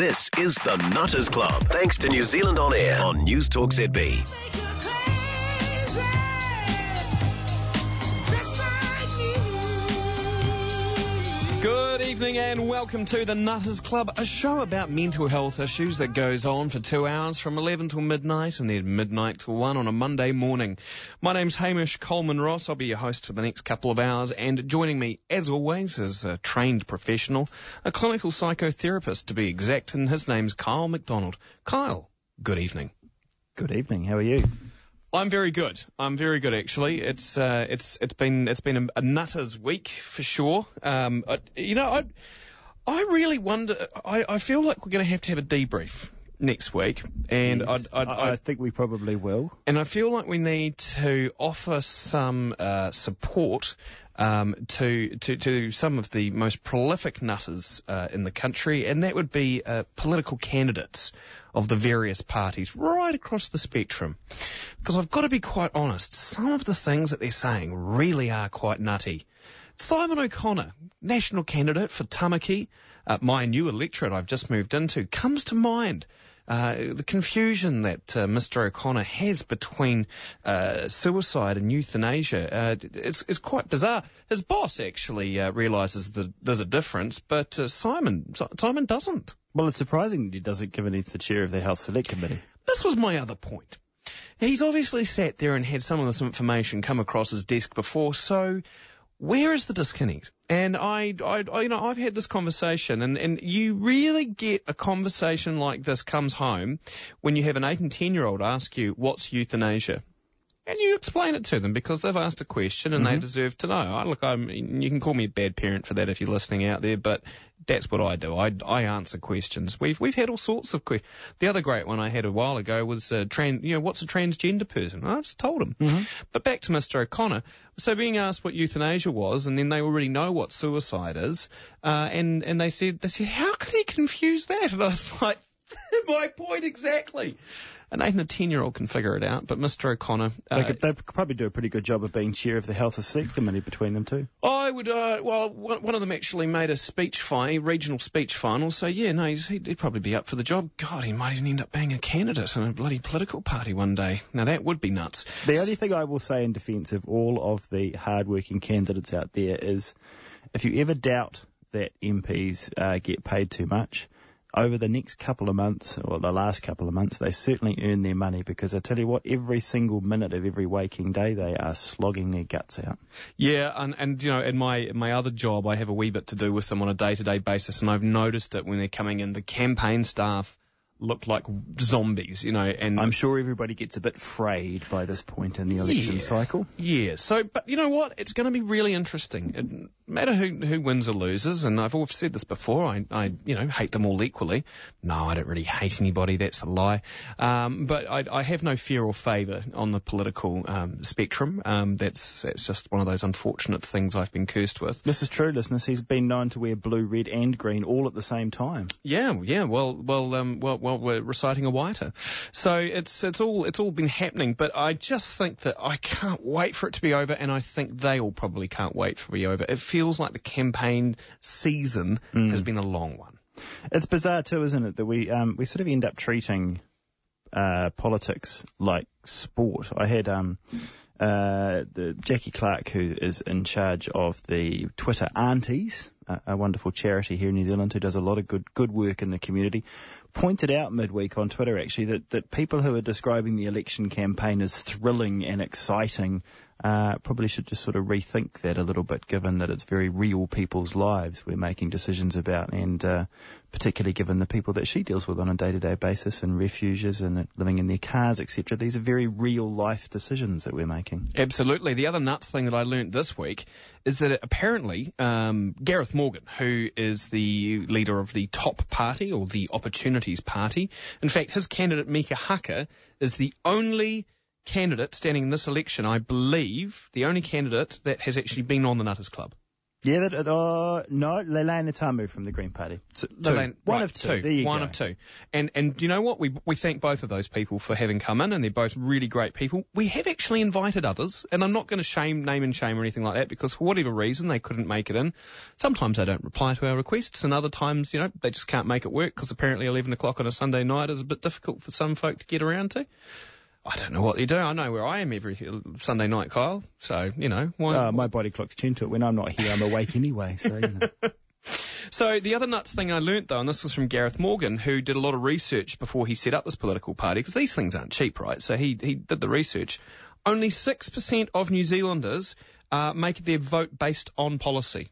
This is the Nutters Club, thanks to New Zealand On Air on News Talk ZB. Good evening and welcome to the Nutters Club, a show about mental health issues that goes on for 2 hours from 11 till midnight and then midnight till 1 on a Monday morning. My name's Hamish Coleman-Ross. I'll be your host for the next couple of hours, and joining me, as always, is a trained professional, a clinical psychotherapist to be exact, and his name's Kyle McDonald. Kyle, good evening. Good evening. How are you? I'm very good. I'm very good, actually. It's been a Nutters week for sure. I really wonder. I feel like we're going to have a debrief next week, and yes, I think we probably will. And I feel like we need to offer some support to some of the most prolific nutters in the country, and that would be political candidates of the various parties right across the spectrum. Because I've got to be quite honest, some of the things that they're saying really are quite nutty. Simon O'Connor, national candidate for Tamaki, my new electorate I've just moved into, comes to mind. The confusion that Mr. O'Connor has between suicide and euthanasia, it's quite bizarre. His boss actually realises that there's a difference, but Simon doesn't. Well, it's surprising that he doesn't, given he's the chair of the Health Select Committee. This was my other point. He's obviously sat there and had some of this information come across his desk before, so where is the disconnect? And I've had this conversation, and you really get a conversation like this comes home when you have an 8 and 10-year-old ask you, what's euthanasia? And you explain it to them because they've asked a question and they deserve to know. You can call me a bad parent for that if you're listening out there, but that's what I do. I answer questions. We've had all sorts of questions. The other great one I had a while ago was what's a transgender person? I just told him. But back to Mr. O'Connor. So being asked what euthanasia was, and then they already know what suicide is, and they said, how can he confuse that? And I was like, my point exactly. An 8 and a 10-year-old can figure it out, but Mr. O'Connor... They could probably do a pretty good job of being chair of the Health Select Committee between them two. I would, one of them actually made a regional speech final, so yeah, no, he'd probably be up for the job. God, he might even end up being a candidate in a bloody political party one day. Now, that would be nuts. The only thing I will say in defence of all of the hard-working candidates out there is, if you ever doubt that MPs get paid too much, over the next couple of months, or the last couple of months, they certainly earn their money, because I tell you what, every single minute of every waking day, they are slogging their guts out. Yeah, and in my other job, I have a wee bit to do with them on a day-to-day basis, and I've noticed it when they're coming in. The campaign staff look like zombies, and I'm sure everybody gets a bit frayed by this point in the election cycle. Yeah, but you know what? It's going to be really interesting. It no matter who wins or loses, and I've always said this before, I hate them all equally. No, I don't really hate anybody, that's a lie. But I have no fear or favour on the political spectrum. That's just one of those unfortunate things I've been cursed with. This is true, listeners. He's been known to wear blue, red and green all at the same time. Yeah, well, we're reciting a whiter. So it's all been happening, but I just think that I can't wait for it to be over, and I think they all probably can't wait for it to be over. It feels like the campaign season has been a long one. It's bizarre too, isn't it, that we sort of end up treating politics like sport. I had the Jackie Clark, who is in charge of the Twitter Aunties, a wonderful charity here in New Zealand who does a lot of good work in the community, pointed out midweek on Twitter actually that people who are describing the election campaign as thrilling and exciting probably should just sort of rethink that a little bit, given that it's very real people's lives we're making decisions about, and particularly given the people that she deals with on a day-to-day basis, and refugees and living in their cars, etc. These are very real life decisions that we're making. Absolutely. The other nuts thing that I learnt this week is that apparently Gareth Morgan, who is the leader of the Top Party, or the Opportunities Party, in fact, his candidate Mika Haka is the only candidate standing in this election, I believe, the only candidate that has actually been on the Nutters Club. Yeah, no, Leilani Tamu from the Green Party. One of two. There you One go. of two. And you know what? We thank both of those people for having come in, and they're both really great people. We have actually invited others, and I'm not going to name and shame or anything like that, because for whatever reason they couldn't make it in. Sometimes they don't reply to our requests, and other times, they just can't make it work, because apparently 11 o'clock on a Sunday night is a bit difficult for some folk to get around to. I don't know what you do. I know where I am every Sunday night, Kyle. So, why? My body clock's tuned to it. When I'm not here, I'm awake anyway. So, So the other nuts thing I learnt, though, and this was from Gareth Morgan, who did a lot of research before he set up this political party, because these things aren't cheap, right? So he did the research. Only 6% of New Zealanders make their vote based on policy.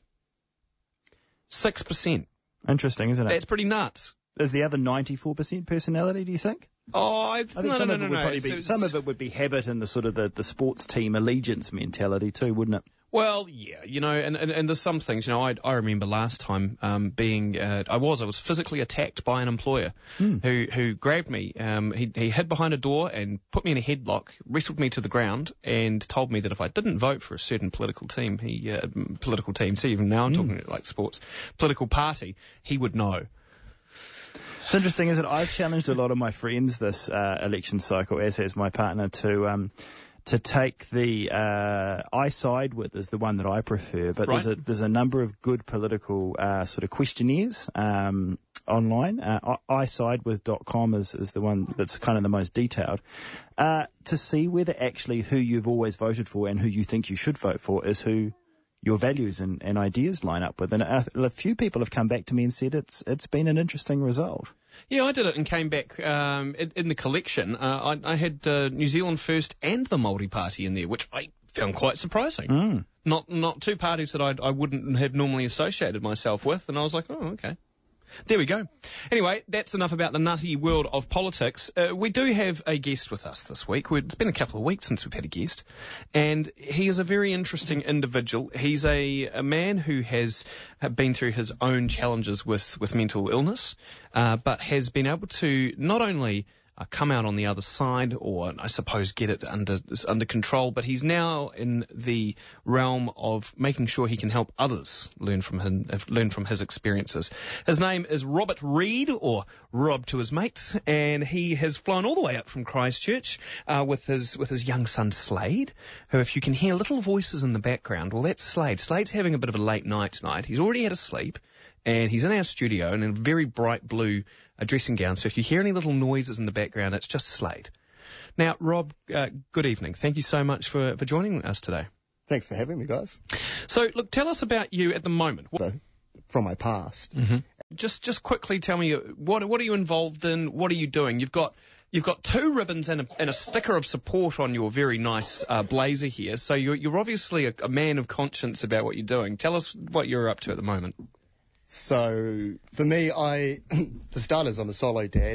6%. Interesting, isn't it? That's pretty nuts. Is the other 94% personality, do you think? Oh, I think some of it would be habit and the sort of the sports team allegiance mentality too, wouldn't it? Well, yeah, and there's some things, I remember last time I was physically attacked by an employer who grabbed me. He hid behind a door and put me in a headlock, wrestled me to the ground, and told me that if I didn't vote for a certain political team, see, even now I'm talking like sports, political party, he would know. It's interesting, isn't it? I've challenged a lot of my friends this election cycle, as has my partner, to take the I side with is the one that I prefer, but right. there's a number of good political sort of questionnaires online. isidewith.com is the one that's kind of the most detailed, to see whether actually who you've always voted for and who you think you should vote for is who your values and ideas line up with. And a few people have come back to me and said it's been an interesting result. Yeah, I did it and came back in the collection. I had New Zealand First and the Māori Party in there, which I found quite surprising. Not two parties that I wouldn't have normally associated myself with, and I was like, oh, okay. There we go. Anyway, that's enough about the nutty world of politics. We do have a guest with us this week. It's been a couple of weeks since we've had a guest, and he is a very interesting individual. He's a man who has been through his own challenges with mental illness, but has been able to not only come out on the other side, or I suppose get it under control, but he's now in the realm of making sure he can help others learn from his experiences. His name is Robert Reid, or Rob to his mates, and he has flown all the way up from Christchurch with his young son Slade, who, if you can hear little voices in the background, well, that's Slade. Slade's having a bit of a late night tonight. He's already had a sleep, and he's in our studio in a very bright blue dressing gown. So if you hear any little noises in the background, it's just Slade. Now, Rob, good evening. Thank you so much for joining us today. Thanks for having me, guys. So, look, tell us about you at the moment. From my past. Mm-hmm. Just quickly tell me, what are you involved in? What are you doing? You've got 2 ribbons and a sticker of support on your very nice blazer here. So you're obviously a man of conscience about what you're doing. Tell us what you're up to at the moment. So, for me, for starters, I'm a solo dad,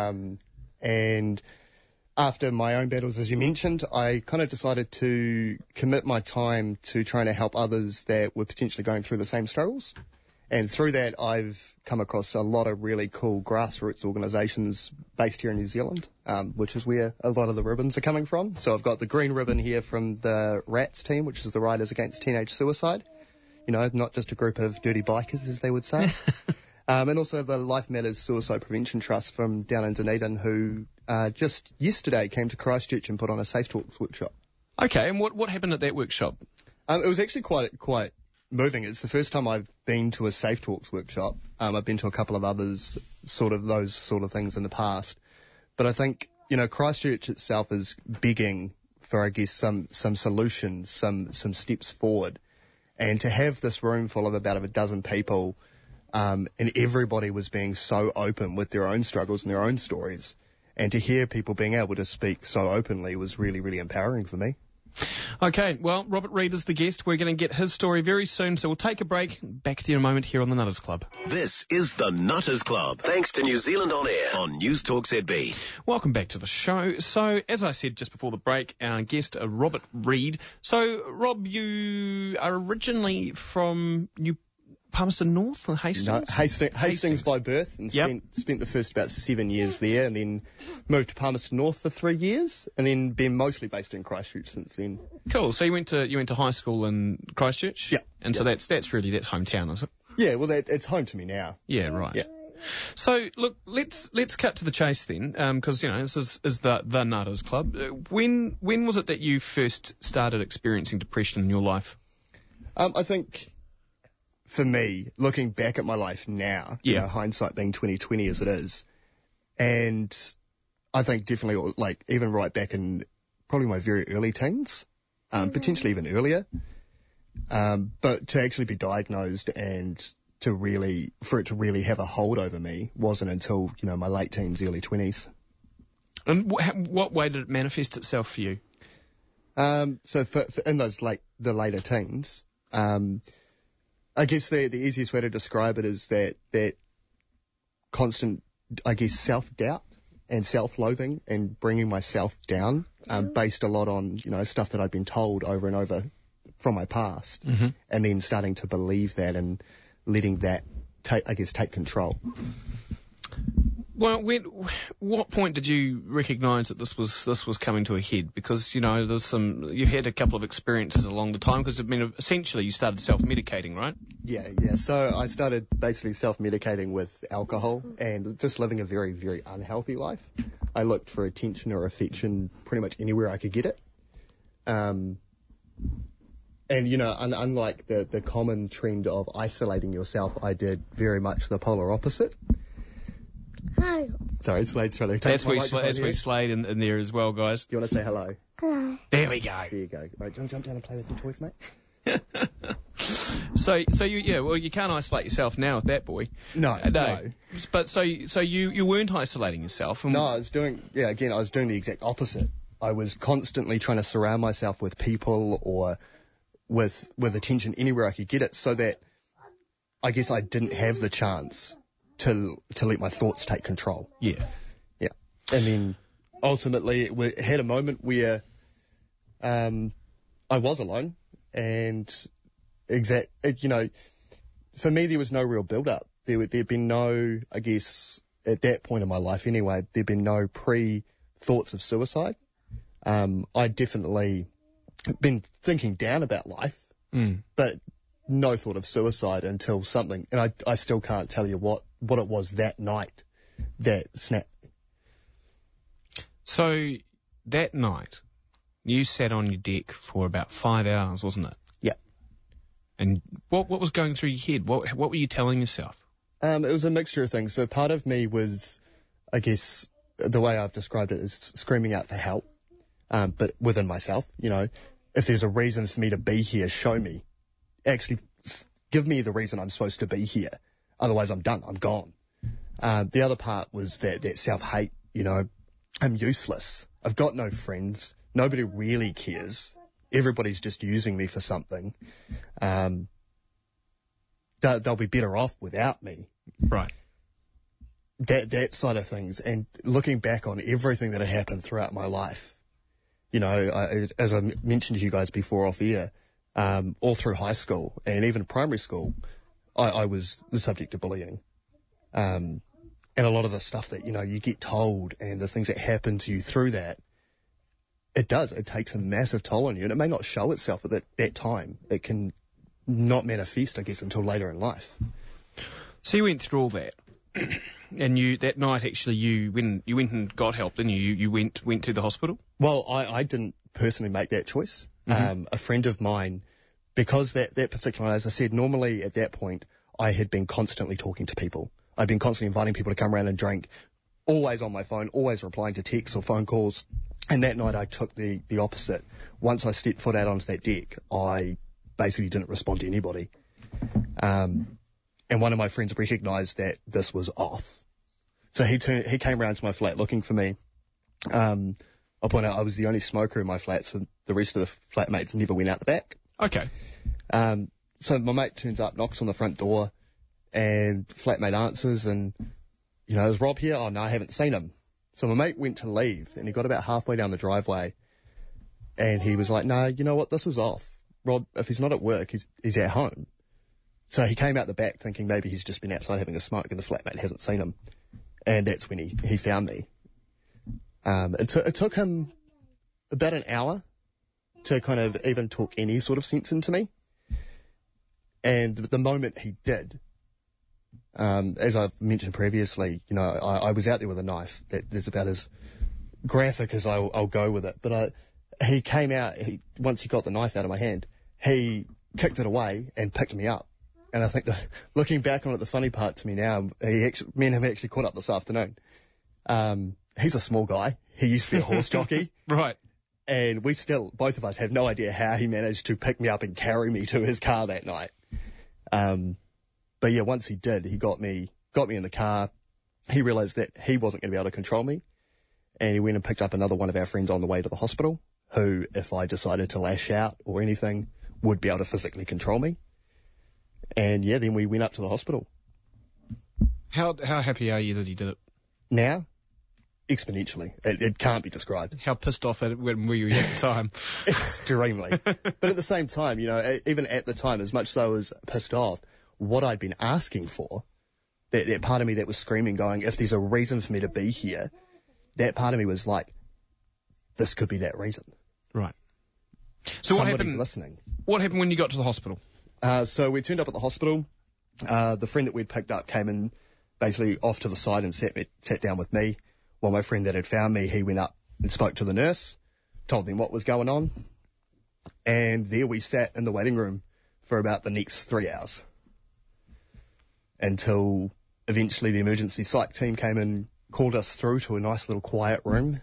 and after my own battles, as you mentioned, I kind of decided to commit my time to trying to help others that were potentially going through the same struggles. And through that, I've come across a lot of really cool grassroots organisations based here in New Zealand, which is where a lot of the ribbons are coming from. So I've got the green ribbon here from the RATS team, which is the Riders Against Teenage Suicide. Not just a group of dirty bikers, as they would say. And also the Life Matters Suicide Prevention Trust from down in Dunedin, who just yesterday came to Christchurch and put on a Safe Talks workshop. Okay, and what happened at that workshop? It was actually quite moving. It's the first time I've been to a Safe Talks workshop. I've been to a couple of others, those sort of things in the past. But I think, Christchurch itself is begging for, I guess, some solutions, some steps forward. And to have this room full of about a dozen people, and everybody was being so open with their own struggles and their own stories, and to hear people being able to speak so openly was really, really empowering for me. Okay, well, Robert Reid is the guest. We're going to get his story very soon, so we'll take a break. Back to you in a moment here on the Nutters Club. This is the Nutters Club, thanks to New Zealand On Air on News Talk ZB. Welcome back to the show. So, as I said just before the break, our guest, Robert Reid. So, Rob, you are originally from Palmerston North or Hastings? No, Hastings by birth, and spent the first about 7 years there, and then moved to Palmerston North for 3 years, and then been mostly based in Christchurch since then. Cool. So you went to high school in Christchurch? Yeah. And so that's hometown, is it? Yeah, well, it's home to me now. Yeah, right. Yeah. So look, let's cut to the chase then, because this is the Nutters Club. When was it that you first started experiencing depression in your life? I think, for me, looking back at my life now, hindsight being 20/20 as it is, and I think definitely, like, even right back in probably my very early teens, potentially even earlier, but to actually be diagnosed and for it to really have a hold over me wasn't until, my late teens, early 20s. And what way did it manifest itself for you? So for in those the later teens, I guess the easiest way to describe it is that constant, I guess, self-doubt and self-loathing and bringing myself down, based a lot on, stuff that I'd been told over and over from my past, and then starting to believe that and letting that take control. Well, what point did you recognise that this was coming to a head? Because you had a couple of experiences along the time. Because essentially you started self-medicating, right? Yeah. So I started basically self-medicating with alcohol and just living a very, very unhealthy life. I looked for attention or affection pretty much anywhere I could get it. And unlike the common trend of isolating yourself, I did very much the polar opposite. Hi. Sorry, Slade's trying to take my microphone. That's where Slade in there as well, guys. Do you want to say hello? Hello. There we go. There you go. Right, do you want to jump down and play with your toys, mate? So you can't isolate yourself now with that boy. No. But so you weren't isolating yourself. No, I was doing the exact opposite. I was constantly trying to surround myself with people or with attention anywhere I could get it, so that I guess I didn't have the chance to let my thoughts take control. Yeah. And then ultimately we had a moment where I was alone, and for me there was no real build-up. There'd been no, I guess, at that point in my life anyway, there'd been no pre-thoughts of suicide. I'd definitely been thinking down about life, but no thought of suicide until something, and I still can't tell you what it was that night that snapped. So that night, you sat on your deck for about 5 hours, wasn't it? Yeah. And what was going through your head? What were you telling yourself? It was a mixture of things. So part of me was, I guess, the way I've described it is screaming out for help, but within myself, if there's a reason for me to be here, show me. Actually, give me the reason I'm supposed to be here. Otherwise, I'm done. I'm gone. The other part was that self-hate. I'm useless. I've got no friends. Nobody really cares. Everybody's just using me for something. They'll be better off without me. Right. That side of things. And looking back on everything that had happened throughout my life, as I mentioned to you guys before off air, all through high school and even primary school, I was the subject of bullying. And a lot of the stuff that, you get told and the things that happen to you through that, it takes a massive toll on you, and it may not show itself at that time. It can not manifest, I guess, until later in life. So you went through all that, and that night actually you went and got help, didn't you? You went to the hospital? Well, I didn't personally make that choice. A friend of mine, because that particular, as I said, normally at that point, I had been constantly talking to people. I'd been constantly inviting people to come around and drink, always on my phone, always replying to texts or phone calls. And that night I took the opposite. Once I stepped foot out onto that deck, I basically didn't respond to anybody. And one of my friends recognised that this was off. So he came round to my flat looking for me. I'll point out I was the only smoker in my flat, so the rest of the flatmates never went out the back. Okay. So my mate turns up, knocks on the front door, and flatmate answers, and, is Rob here? Oh, no, I haven't seen him. So my mate went to leave, and he got about halfway down the driveway, and he was like, no, you know what, this is off. Rob, if he's not at work, he's at home. So he came out the back thinking maybe he's just been outside having a smoke and the flatmate hasn't seen him. And that's when he found me. It took him about an hour to kind of even talk any sort of sense into me. And the moment he did, as I've mentioned previously, you know, I was out there with a knife. That's about as graphic as I'll go with it. But he came out, once he got the knife out of my hand, he kicked it away and picked me up. And I think looking back on it, the funny part to me now, me and him actually caught up this afternoon. He's a small guy. He used to be a horse jockey. Right. And both of us have no idea how he managed to pick me up and carry me to his car that night. But yeah, once he did, he got me in the car. He realized that he wasn't going to be able to control me. And he went and picked up another one of our friends on the way to the hospital, who, if I decided to lash out or anything, would be able to physically control me. And yeah, then we went up to the hospital. How happy are you that he did it? Now, exponentially. It can't be described. How pissed off were you at the time? Extremely. But at the same time, you know, even at the time, as much as I was pissed off, what I'd been asking for, that part of me that was screaming, going, if there's a reason for me to be here, that part of me was like, this could be that reason. Right. So Somebody's what happened? listening. What happened when you got to the hospital? So we turned up at the hospital. The friend that we'd picked up came in basically off to the side and sat down with me. While my friend that had found me, he went up and spoke to the nurse, told them what was going on. And there we sat in the waiting room for about the next 3 hours. Until eventually the emergency psych team came and called us through to a nice little quiet room.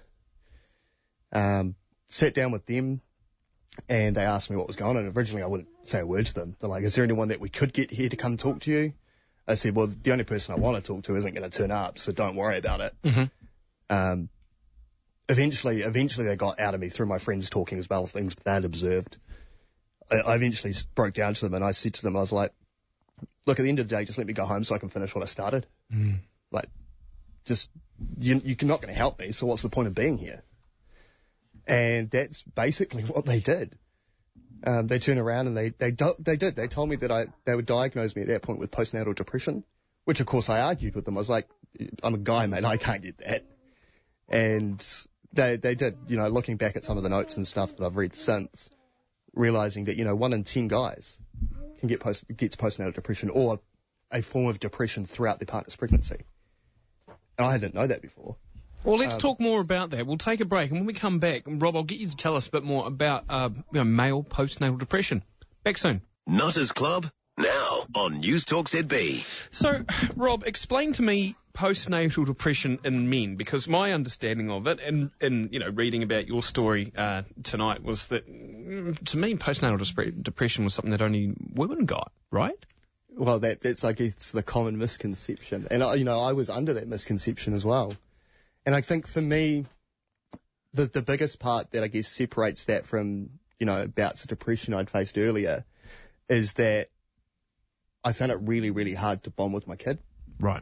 Sat down with them. And they asked me what was going on. And originally I wouldn't say a word to them. They're like, is there anyone that we could get here to come talk to you? I said, well, the only person I want to talk to isn't going to turn up, so don't worry about it. Mm-hmm. Eventually they got out of me through my friends talking as well, things they had observed. I eventually broke down to them and I said to them, I was like, look, at the end of the day, just let me go home so I can finish what I started. Like, just, you're not going to help me, so what's the point of being here? And that's basically what they did. They turned around and they did. They told me that they would diagnose me at that point with postnatal depression, which of course I argued with them. I was like, I'm a guy, mate. I can't get that. And they did, you know, looking back at some of the notes and stuff that I've read since, realizing that, you know, 1 in 10 guys gets postnatal depression or a form of depression throughout their partner's pregnancy. And I didn't know that before. Well, let's talk more about that. We'll take a break, and when we come back, Rob, I'll get you to tell us a bit more about male postnatal depression. Back soon. Nutters Club, now on News Talk ZB. So, Rob, explain to me postnatal depression in men, because my understanding of it, and you know, reading about your story tonight, was that to me postnatal depression was something that only women got, right? Well, that's I guess the common misconception, and I was under that misconception as well. And I think for me, the biggest part that I guess separates that from, you know, bouts of depression I'd faced earlier is that I found it really, really hard to bond with my kid. Right.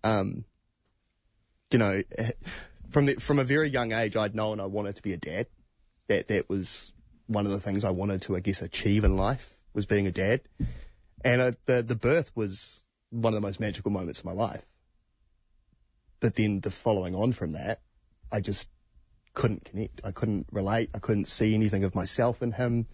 You know, from a very young age, I'd known I wanted to be a dad. That was one of the things I wanted to, I guess, achieve in life, was being a dad. And the birth was one of the most magical moments of my life. But then the following on from that, I just couldn't connect. I couldn't relate. I couldn't see anything of myself in him.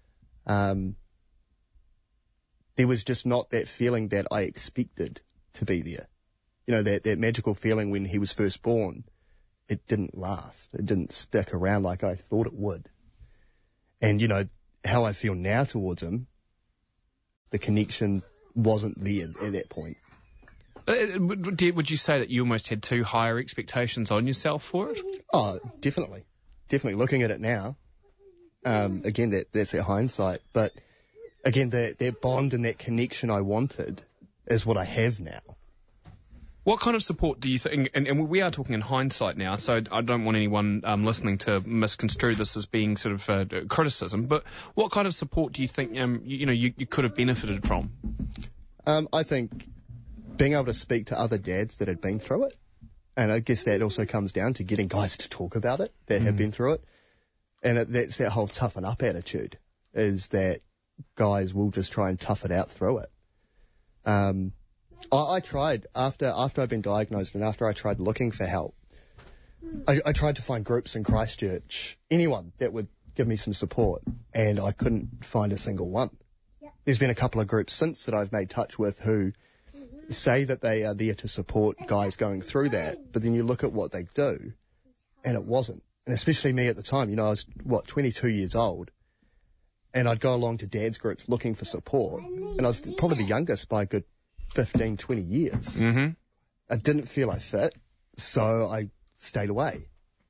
There was just not that feeling that I expected to be there. You know, that magical feeling when he was first born, it didn't last. It didn't stick around like I thought it would. And, you know, how I feel now towards him, the connection wasn't there at that point. Would you say that you almost had too higher expectations on yourself for it? Oh, definitely. Definitely. Looking at it now, again, that's at hindsight. But again, that bond and that connection I wanted is what I have now. What kind of support do you think, and we are talking in hindsight now, so I don't want anyone listening to misconstrue this as being sort of criticism, but what kind of support do you think you could have benefited from? I think being able to speak to other dads that had been through it, and I guess that also comes down to getting guys to talk about it that have been through it, and that's that whole toughen up attitude, is that guys will just try and tough it out through it. I tried, after I'd been diagnosed and after I tried looking for help, I tried to find groups in Christchurch, anyone that would give me some support, and I couldn't find a single one. There's been a couple of groups since that I've made touch with who say that they are there to support guys going through that, but then you look at what they do, and it wasn't. And especially me at the time, I was, 22 years old, and I'd go along to dad's groups looking for support, and I was probably the youngest by a good 15, 20 years. Mm-hmm. I didn't feel I fit, so I stayed away.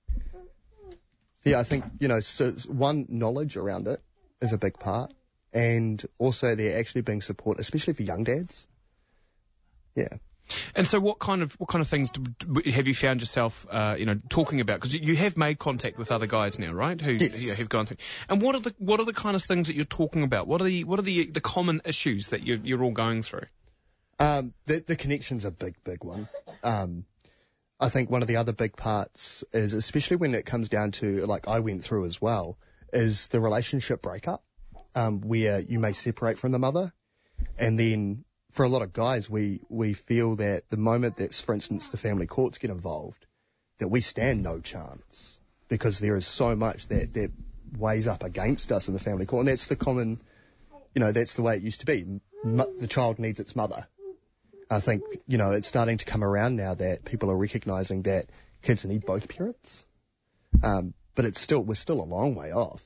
So yeah, I think, so one, knowledge around it is a big part, and also there actually being support, especially for young dads. Yeah. And so what kind of things have you found yourself, talking about? Because you have made contact with other guys now, right? Who Yes. have gone through. And what are the kind of things that you're talking about? What are the common issues that you're all going through? The connection's a big one. I think one of the other big parts is, especially when it comes down to, like I went through as well, is the relationship breakup, where you may separate from the mother. And then for a lot of guys, we feel that the moment that, for instance, the family courts get involved, that we stand no chance because there is so much that weighs up against us in the family court. And that's the common, that's the way it used to be. The child needs its mother. I think, it's starting to come around now that people are recognising that kids need both parents. But we're still a long way off.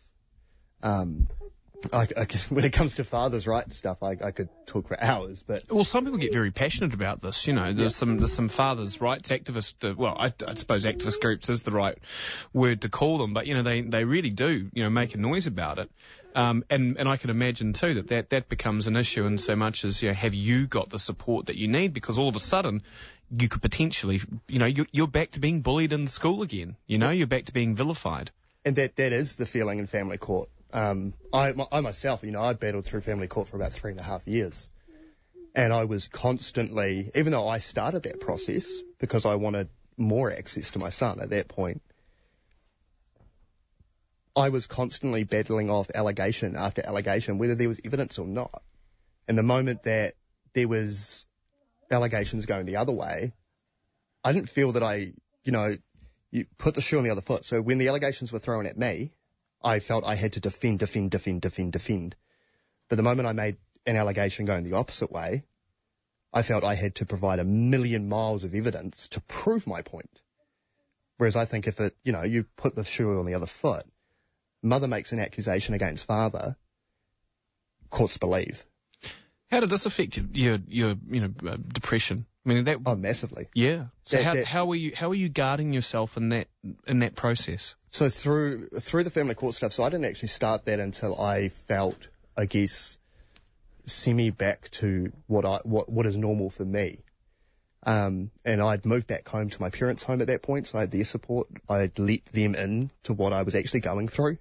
When it comes to fathers' rights stuff, I could talk for hours, but... Well, some people get very passionate about this, There's some fathers' rights activists, I suppose activist groups is the right word to call them, but, they really do, make a noise about it. And I can imagine too that becomes an issue in so much as, have you got the support that you need? Because all of a sudden you could potentially, you're back to being bullied in school again, you're back to being vilified. And that is the feeling in family court. I myself, I battled through family court for about 3.5 years. And I was constantly, even though I started that process because I wanted more access to my son at that point, I was constantly battling off allegation after allegation, whether there was evidence or not. And the moment that there was allegations going the other way, I didn't feel that you put the shoe on the other foot. So when the allegations were thrown at me, I felt I had to defend. But the moment I made an allegation going the opposite way, I felt I had to provide 1,000,000 miles of evidence to prove my point. Whereas I think if you put the shoe on the other foot, mother makes an accusation against father, courts believe. How did this affect your depression? I mean, massively. Yeah. So how are you guarding yourself in that process? So through the family court stuff, so I didn't actually start that until I felt, I guess, semi back to what is normal for me. And I'd moved back home to my parents' home at that point, so I had their support. I'd let them in to what I was actually going through.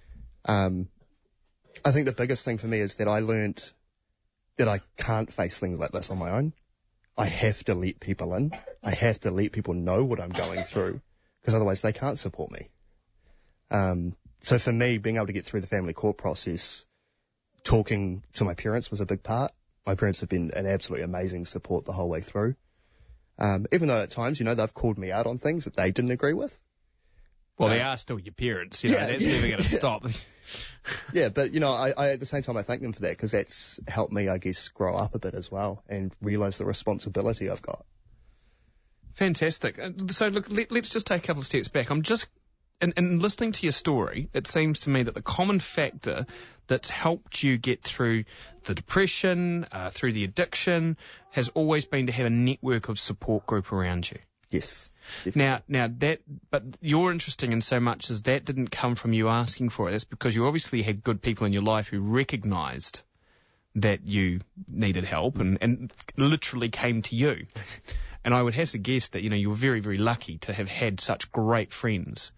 I think the biggest thing for me is that I learned that I can't face things like this on my own. I have to let people in. I have to let people know what I'm going through, because otherwise they can't support me. So for me, being able to get through the family court process, talking to my parents was a big part. My parents have been an absolutely amazing support the whole way through. Even though at times, they've called me out on things that they didn't agree with. Well, they are still your parents, that's never going to stop. Yeah, but, I at the same time, I thank them for that, because that's helped me, I guess, grow up a bit as well and realise the responsibility I've got. Fantastic. So, look, let's just take a couple of steps back. I'm just, in listening to your story, it seems to me that the common factor that's helped you get through the depression, through the addiction, has always been to have a network of support group around you. Yes. Now but you're interesting in so much as that didn't come from you asking for it. It's because you obviously had good people in your life who recognised that you needed help and literally came to you. And I would have to guess that, you were very, very lucky to have had such great friends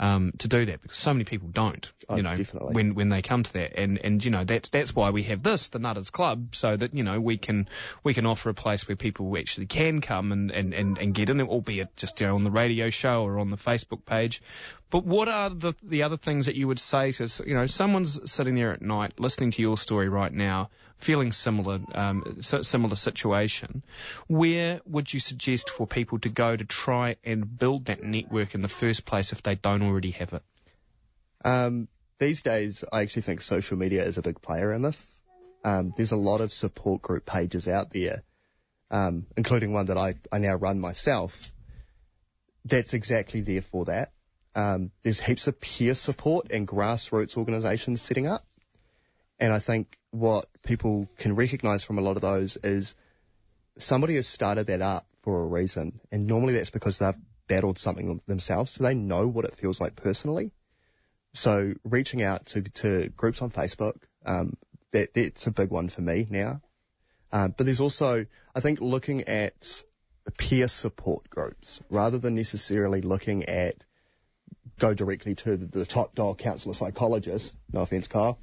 to do that, because so many people don't, Definitely. when they come to that. And that's why we have this, the Nutters Club, so that, we can offer a place where people actually can come and get in, albeit just, on the radio show or on the Facebook page. But what are the other things that you would say to, someone's sitting there at night listening to your story right now, feeling similar situation? Where would you suggest for people to go to try and build that network in the first place if they don't already have it? These days, I actually think social media is a big player in this. There's a lot of support group pages out there, including one that I now run myself. That's exactly there for that. There's heaps of peer support and grassroots organisations setting up. And I think what people can recognise from a lot of those is somebody has started that up for a reason. And normally that's because they've battled something themselves, so they know what it feels like personally. So reaching out to groups on Facebook, that's a big one for me now. But there's also, I think, looking at peer support groups rather than necessarily looking at go directly to the top dog counsellor psychologist. No offence, Kyle.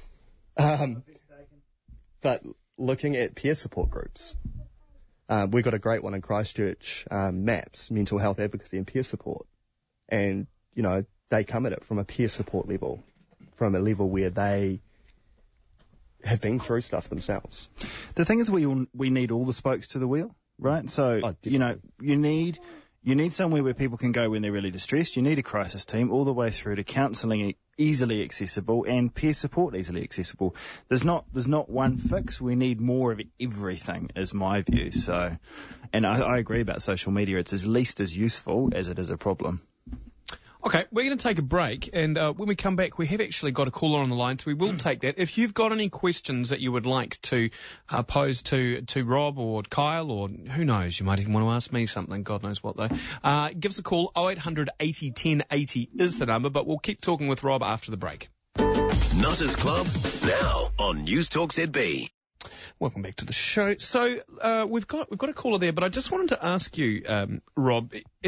But looking at peer support groups. We've got a great one in Christchurch, MAPS, Mental Health Advocacy and Peer Support. And, they come at it from a peer support level, from a level where they have been through stuff themselves. The thing is, we need all the spokes to the wheel, right? So, you need somewhere where people can go when they're really distressed. You need a crisis team all the way through to counselling easily accessible and peer support easily accessible. There's not one fix. We need more of everything, is my view. So, and I agree about social media. It's at least as useful as it is a problem. Okay, we're going to take a break, and when we come back, we have actually got a caller on the line, so we will take that. If you've got any questions that you would like to pose to Rob or Kyle, or who knows, you might even want to ask me something, God knows what though, give us a call. 0800 80 10 80 is the number, but we'll keep talking with Rob after the break. Nutters Club, now on News Talk ZB. Welcome back to the show. So we've got a caller there, but I just wanted to ask you, Rob,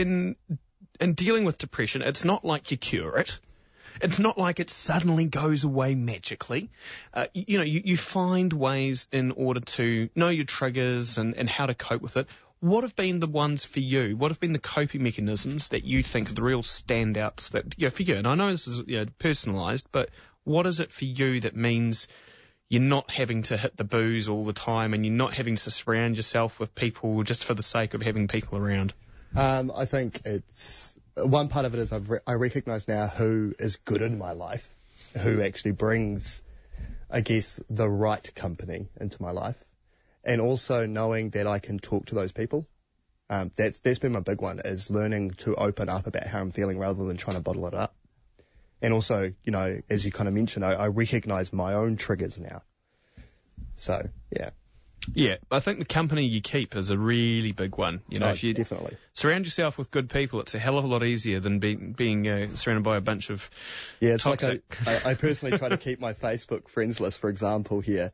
in dealing with depression, it's not like you cure it. It's not like it suddenly goes away magically. You find ways in order to know your triggers and how to cope with it. What have been the ones for you? What have been the coping mechanisms that you think are the real standouts that, for you? And I know this is, personalised, but what is it for you that means you're not having to hit the booze all the time and you're not having to surround yourself with people just for the sake of having people around? I think it's one part of it is I recognise now who is good in my life, who actually brings, I guess, the right company into my life, and also knowing that I can talk to those people. That's been my big one, is learning to open up about how I'm feeling rather than trying to bottle it up. And also, as you kind of mentioned, I recognise my own triggers now. So, yeah. Yeah, I think the company you keep is a really big one. If you definitely surround yourself with good people, it's a hell of a lot easier than being surrounded by a bunch of it's toxic. Like I personally try to keep my Facebook friends list, for example, here,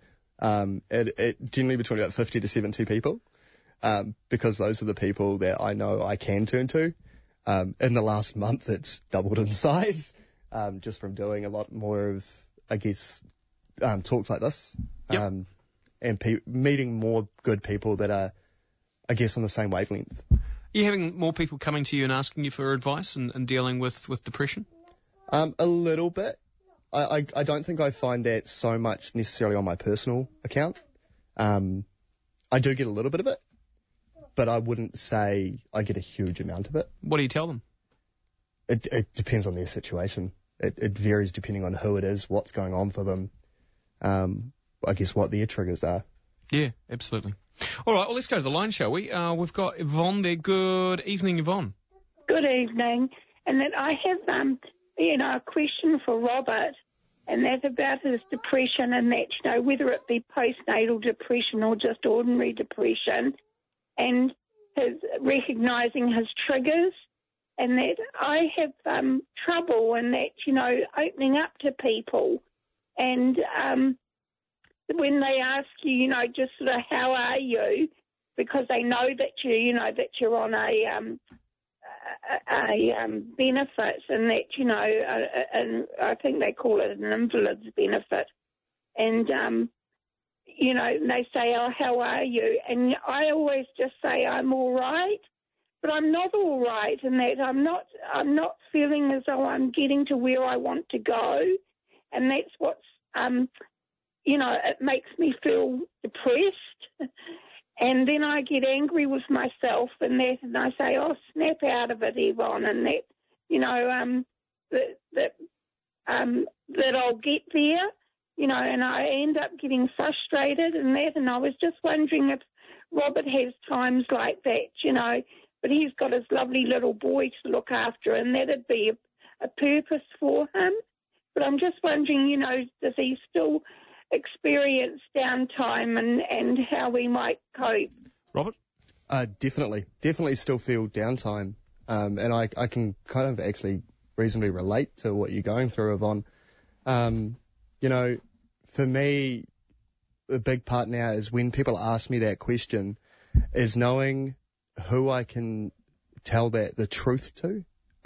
it generally between about 50 to 70 people, because those are the people that I know I can turn to. In the last month, it's doubled in size, just from doing a lot more of, I guess, talks like this. Yep. And meeting more good people that are, I guess, on the same wavelength. Are you having more people coming to you and asking you for advice and dealing with depression? A little bit. I don't think I find that so much necessarily on my personal account. I do get a little bit of it, but I wouldn't say I get a huge amount of it. What do you tell them? It depends on their situation. It varies depending on who it is, what's going on for them. I guess what their triggers are. Yeah, absolutely. All right, well, let's go to the line, shall we? We've got Yvonne there. Good evening, Yvonne. Good evening. And that I have, a question for Robert, and that's about his depression, and that, whether it be postnatal depression or just ordinary depression, and his recognising his triggers, and that I have trouble in that, opening up to people, and when they ask you, just sort of how are you, because they know that that you're on a benefit, and that, you know, and I think they call it an invalid's benefit. And, you know, they say, oh, how are you? And I always just say I'm all right, but I'm not all right, and that I'm not feeling as though I'm getting to where I want to go. And that's what's, you know, it makes me feel depressed. And then I get angry with myself and that, and I say, oh, snap out of it, Yvonne, and that, you know, that I'll get there, you know, and I end up getting frustrated and that. And I was just wondering if Robert has times like that, you know, but he's got his lovely little boy to look after, and that'd be a purpose for him. But I'm just wondering, you know, does he still experience downtime and how we might cope? Robert? Definitely still feel downtime. And I can kind of actually reasonably relate to what you're going through, Yvonne. You know, for me, a big part now is when people ask me that question is knowing who I can tell that the truth to.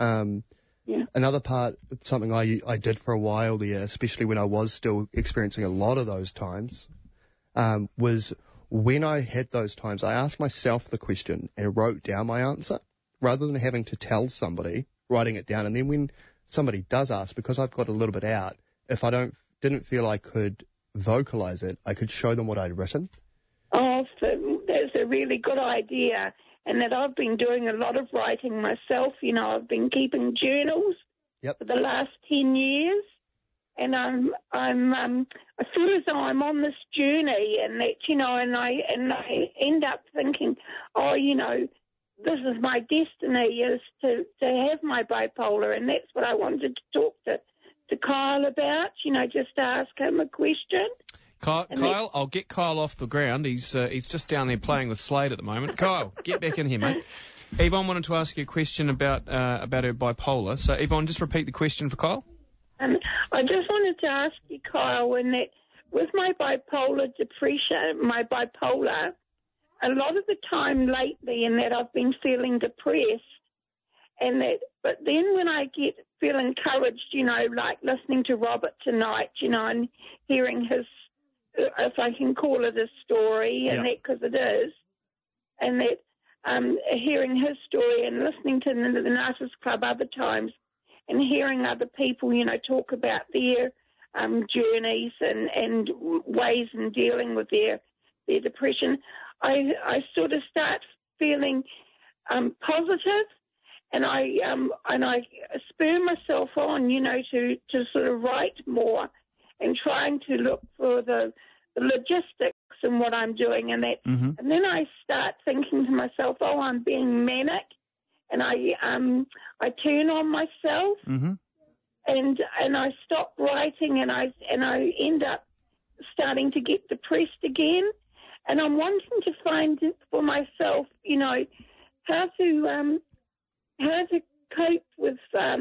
Yeah. Another part, something I did for a while there, especially when I was still experiencing a lot of those times, was when I had those times, I asked myself the question and wrote down my answer rather than having to tell somebody, writing it down. And then when somebody does ask, because I've got a little bit out, if I didn't feel I could vocalize it, I could show them what I'd written. Oh, that's a really good idea. And that I've been doing a lot of writing myself. You know, I've been keeping journals for the last 10 years. And I feel as though I'm on this journey, and that, you know, and I end up thinking, oh, you know, this is my destiny, is to have my bipolar, and that's what I wanted to talk to Kyle about, you know, just ask him a question. Kyle, I'll get Kyle off the ground. He's just down there playing with Slade at the moment. Kyle, get back in here, mate. Yvonne wanted to ask you a question about her bipolar. So, Yvonne, just repeat the question for Kyle. I just wanted to ask you, Kyle, in that with my bipolar depression, my bipolar, a lot of the time lately, in that I've been feeling depressed, and that, but then when I feel encouraged, you know, like listening to Robert tonight, you know, and hearing his, if I can call it a story, and that, because it is, and that hearing his story and listening to the Narcissist Club other times, and hearing other people, you know, talk about their journeys and ways in dealing with their depression, I sort of start feeling positive, and I spur myself on, you know, to sort of write more and trying to look for the logistics in what I'm doing, and that, and then I start thinking to myself, oh, I'm being manic, and I turn on myself, and I stop writing, and I end up starting to get depressed again, and I'm wanting to find for myself, you know, how to cope with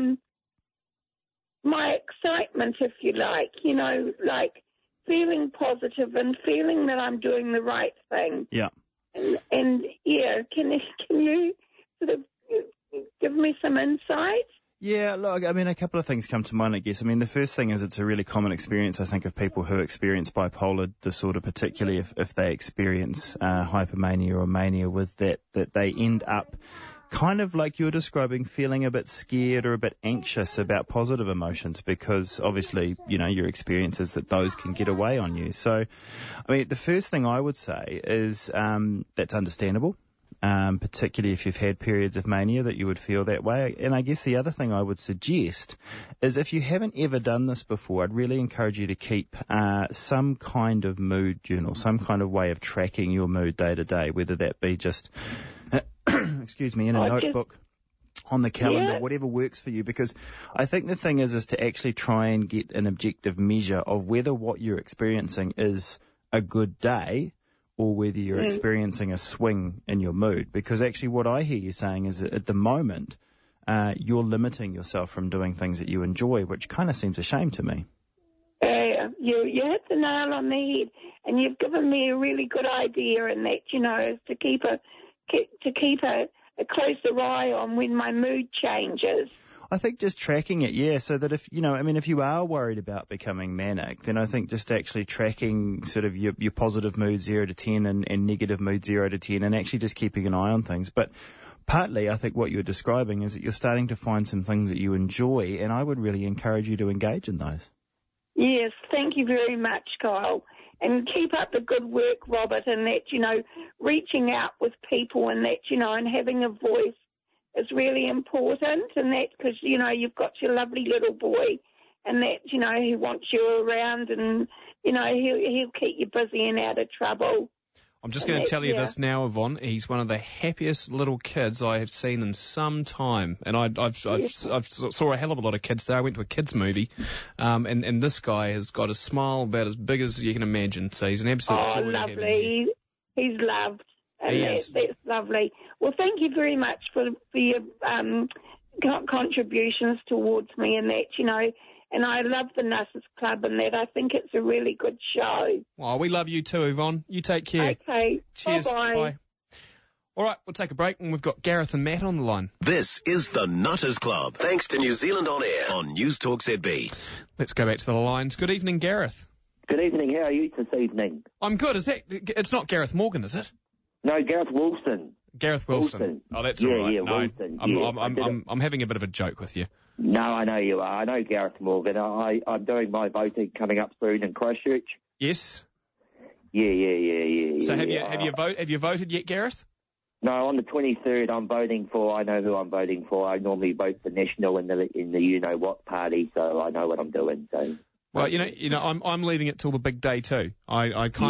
my excitement, if you like, you know, like feeling positive and feeling that I'm doing the right thing. Yeah. And yeah, can you sort of give me some insight? Yeah, look, I mean, a couple of things come to mind, I guess. I mean, the first thing is it's a really common experience, I think, of people who experience bipolar disorder, particularly if they experience hypomania or mania with that they end up kind of like you're describing, feeling a bit scared or a bit anxious about positive emotions, because obviously, you know, your experience is that those can get away on you. So, I mean, the first thing I would say is that's understandable. Particularly if you've had periods of mania that you would feel that way. And I guess the other thing I would suggest is if you haven't ever done this before, I'd really encourage you to keep some kind of mood journal, some kind of way of tracking your mood day to day, whether that be just, excuse me, in a notebook, on the calendar, whatever works for you. Because I think the thing is to actually try and get an objective measure of whether what you're experiencing is a good day or whether you're experiencing a swing in your mood. Because actually what I hear you saying is that at the moment, you're limiting yourself from doing things that you enjoy, which kind of seems a shame to me. Yeah, you hit the nail on the head, and you've given me a really good idea in that, you know, is to keep a a closer eye on when my mood changes. I think just tracking it, yeah, so that if you are worried about becoming manic, then I think just actually tracking sort of your positive mood 0 to 10 and negative mood 0 to 10 and actually just keeping an eye on things. But partly, I think what you're describing is that you're starting to find some things that you enjoy, and I would really encourage you to engage in those. Yes, thank you very much, Kyle. And keep up the good work, Robert, and that, reaching out with people and that, and having a voice is really important, and that because, you've got your lovely little boy and that, he wants you around and, he'll keep you busy and out of trouble. I'm just going to tell you this now, Yvonne. He's one of the happiest little kids I have seen in some time. And I've saw a hell of a lot of kids there. I went to a kids movie, and this guy has got a smile about as big as you can imagine. So he's an absolute joy to have him here. He's loved. And that's lovely. Well, thank you very much for your contributions towards me and that, and I love the Nurses Club and that. I think it's a really good show. Well, we love you too, Yvonne. You take care. Okay. Cheers. Bye-bye. Bye. All right, we'll take a break, and we've got Gareth and Matt on the line. This is the Nutters Club, thanks to New Zealand On Air on News Talk ZB. Let's go back to the lines. Good evening, Gareth. Good evening. How are you this evening? I'm good. It's not Gareth Morgan, is it? No, Gareth Wilson. Gareth Wilson. Oh, that's all right. Yeah, no, Wilson. I'm having a bit of a joke with you. No, I know you are. I know Gareth Morgan. I'm doing my voting coming up soon in Christchurch. Yes. Yeah. So have you voted yet, Gareth? No, on the 23rd I'm voting for. I know who I'm voting for. I normally vote for National in the you know what party, so I know what I'm doing. So. Well, I'm leaving it till the big day too. I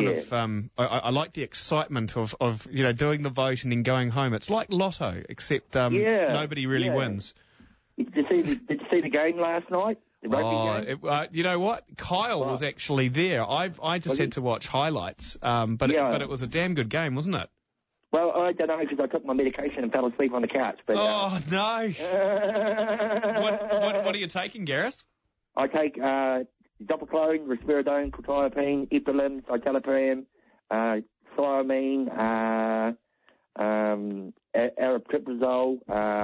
like the excitement of doing the vote and then going home. It's like Lotto, except nobody really wins. Did you see the game last night? The rugby game? You know what? Kyle was actually there. I just had to watch highlights. But it was a damn good game, wasn't it? Well, I don't know because I took my medication and fell asleep on the couch. But, oh no! What are you taking, Gareth? I take Zopiclone, Risperidone, Quetiapine, Epilim, Citalopram, Thiamine, Aripiprazole,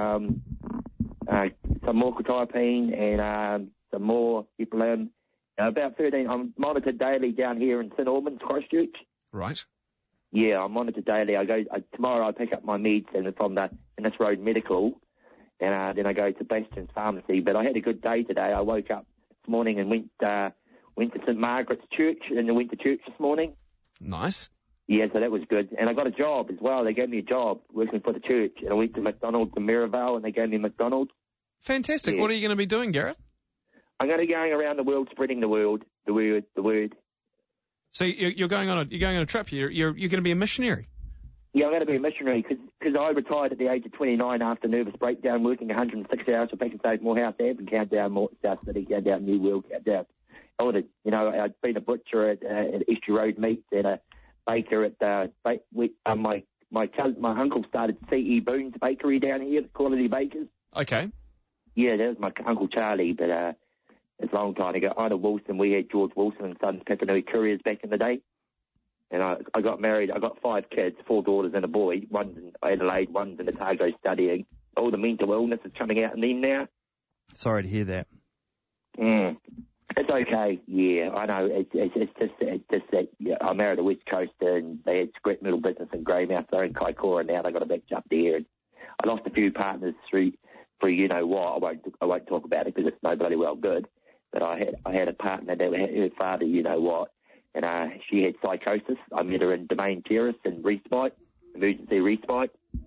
some more Quetiapine, and some more Epilim. About 13. I'm monitored daily down here in St Albans, Christchurch. Right. Yeah, I'm monitored daily. Tomorrow I pick up my meds from the Innis Road Medical, and then I go to Bastion's Pharmacy. But I had a good day today. I woke up this morning and went to St Margaret's Church, and I went to church this morning. Nice. Yeah, so that was good. And I got a job as well. They gave me a job working for the church, and I went to McDonald's in Maryvale, and they gave me McDonald's. Fantastic. Yeah. What are you going to be doing, Gareth? I'm going to be going around the world spreading the word. So you're going on a trip. You're going to be a missionary. Yeah, I'm going to be a missionary because I retired at the age of 29 after nervous breakdown, working 106 hours for Packensafe, Morehouse, and Countdown, South City, Countdown, New World, Countdown. I'd been a butcher at Estuary Road Meats and a baker at my uncle started C.E. Boone's Bakery down here, Quality Bakers. Okay. Yeah, that was my Uncle Charlie, but it's a long time ago. Ida Wilson, we had George Wilson and Sons Papanui Couriers back in the day. And I got married. I got 5 kids, 4 daughters and a boy. One's in Adelaide, one's in Otago studying. All the mental illness is coming out in them now. Sorry to hear that. It's okay. Yeah, I know. It's just that I married a West Coaster and they had scrap metal business in Greymouth. They're in Kaikoura now. They got a big up there. And I lost a few partners through you know what. I won't talk about it because it's no bloody well good. But I had a partner that her father, you know what, and she had psychosis. I met her in Domain Terrace in Respite, emergency respite.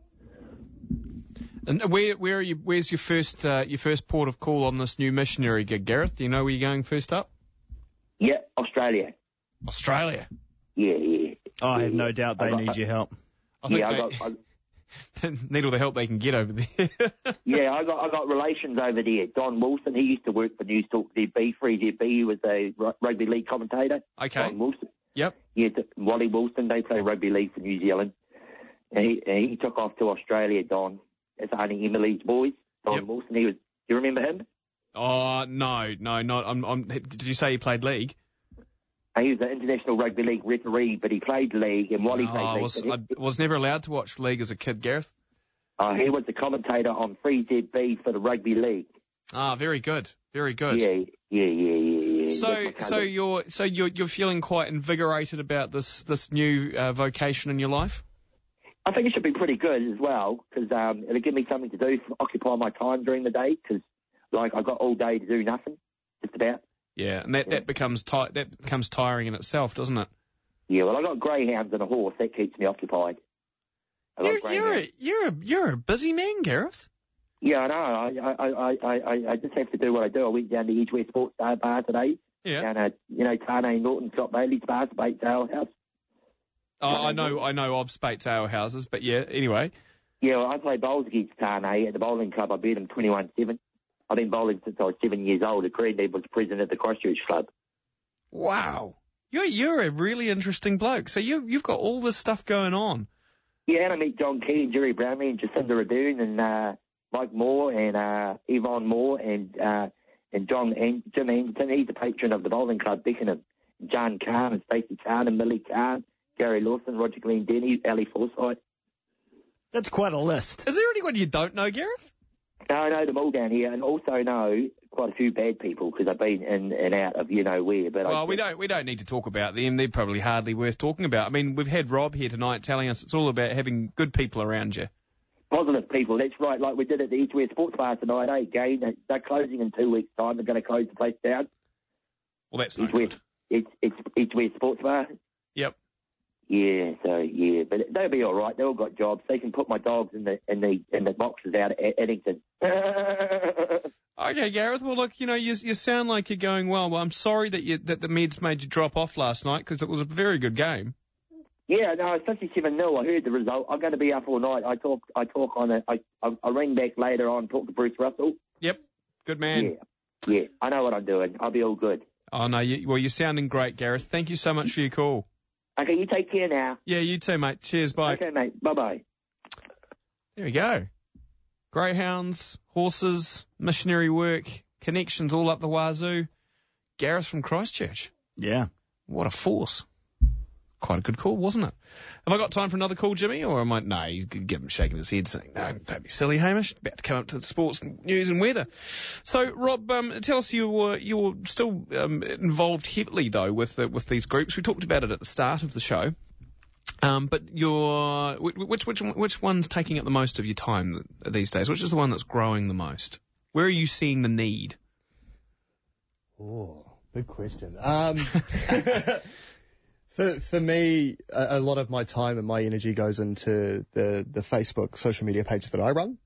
And where are you? Where's your first port of call on this new missionary gig, Gareth? Do you know where you're going first up? Yeah, Australia. Australia. Yeah. I have no doubt they need your help. I need all the help they can get over there. Yeah, I got relations over there. Don Wilson, he used to work for News Talk ZB, Free ZB. He was a rugby league commentator. Okay. Don Wilson. Yep. Yeah, Wally Wilson, they play rugby league for New Zealand. And he took off to Australia, Don. It's Auntie Emily's boys. Don Wilson, do you remember him? Oh, no, not. Did you say he played league? He was an international rugby league referee, but he played league, and Wally played league. I was never allowed to watch league as a kid, Gareth. He was the commentator on 3ZB for the rugby league. Ah, very good. Very good. Yeah. So you're feeling quite invigorated about this new vocation in your life? I think it should be pretty good as well, because it'll give me something to do, occupy my time during the day, because I've got all day to do nothing, just about. Yeah, and that becomes tiring in itself, doesn't it? Yeah, well, I've got greyhounds and a horse. That keeps me occupied. You're a busy man, Gareth. Yeah, I know. I just have to do what I do. I went down to Edgeware Sports Bar today. Yeah. Down at, Tane Norton, Scott Bailey's bar, Bates Ale House. Oh, I know of Spates Ale Houses, but yeah, anyway. Yeah, well, I play bowls against Tane at the bowling club. I beat him 21-7. I've been bowling since I was 7 years old. Granddad was president of the Christchurch Club. Wow. You're a really interesting bloke. So you've got all this stuff going on. Yeah, and I meet John Key and Jerry Brownlee and Jacinda Ardern and Mike Moore and Yvonne Moore and Jim Anderton. He's the patron of the bowling club, Beckenham. John Kahn and Stacey Kahn and Millie Kahn, Gary Lawson, Roger Glendenny, Ali Forsyth. That's quite a list. Is there anyone you don't know, Gareth? No, I know them all down here, and also know quite a few bad people because I've been in and out of where. But we don't need to talk about them. They're probably hardly worth talking about. I mean, we've had Rob here tonight telling us it's all about having good people around you. Positive people, that's right. Like we did at the Edgeware Sports Bar tonight, Again, they're closing in 2 weeks' time. They're going to close the place down. Well, that's not good. It's Edgeware Sports Bar. Yep. Yeah, but they'll be all right. They all got jobs. They can put my dogs in the boxes out at Eddington. Okay, Gareth. Well, look, you sound like you're going well. Well, I'm sorry that the Meds made you drop off last night because it was a very good game. Yeah, no, it's 57-0. I heard the result. I'm going to be up all night. I talk on it. I ring back later on, talk to Bruce Russell. Yep, good man. Yeah, I know what I'm doing. I'll be all good. Oh no, you're sounding great, Gareth. Thank you so much for your call. Okay, you take care now. Yeah, you too, mate. Cheers, bye. Okay, mate. Bye-bye. There we go. Greyhounds, horses, missionary work, connections all up the wazoo. Gareth from Christchurch. Yeah. What a force. Quite a good call, wasn't it? Have I got time for another call, Jimmy? Or I might, no, you could get him shaking his head saying, no, don't be silly, Hamish. About to come up to the sports news and weather. So, Rob, tell us you're still involved heavily, though, with these groups. We talked about it at the start of the show. But which one's taking up the most of your time these days? Which is the one that's growing the most? Where are you seeing the need? Oh, big question. For me, a lot of my time and my energy goes into the Facebook social media page that I run,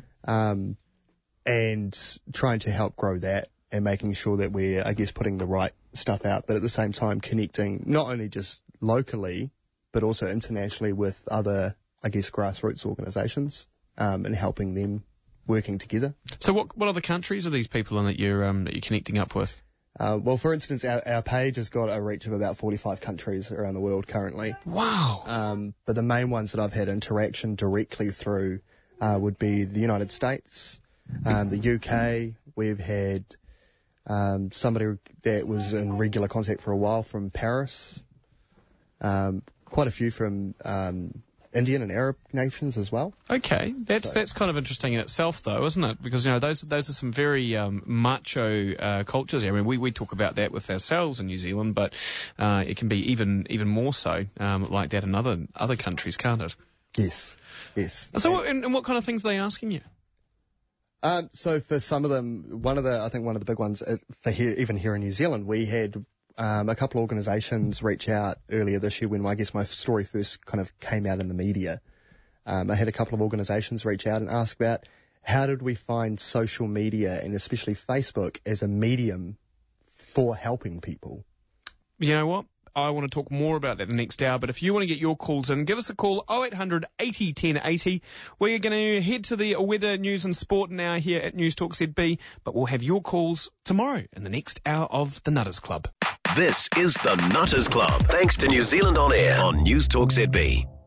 and trying to help grow that and making sure that we're, I guess, putting the right stuff out, but at the same time connecting not only just locally, but also internationally with other, I guess, grassroots organisations, and helping them working together. So what other countries are these people in that you're connecting up with? Well, for instance, our page has got a reach of about 45 countries around the world currently. Wow. But the main ones that I've had interaction directly through would be the United States, the UK. We've had somebody that was in regular contact for a while from Paris, quite a few from Indian and Arab nations as well. Okay, that's kind of interesting in itself, though, isn't it? Because those are some very macho cultures. I mean, we talk about that with ourselves in New Zealand, but it can be even more so like that in other countries, can't it? Yes. So, and what kind of things are they asking you? So for some of them, one of the big ones even here in New Zealand, we had a couple of organisations reach out earlier this year when I guess my story first kind of came out in the media. I had a couple of organisations reach out and ask about how did we find social media and especially Facebook as a medium for helping people. You know what? I want to talk more about that the next hour, but if you want to get your calls in, give us a call, 0800 80 1080. We're going to head to the weather, news and sport now here at News Talk ZB, but we'll have your calls tomorrow in the next hour of the Nutters Club. This is the Nutters Club, thanks to New Zealand On Air on News Talk ZB.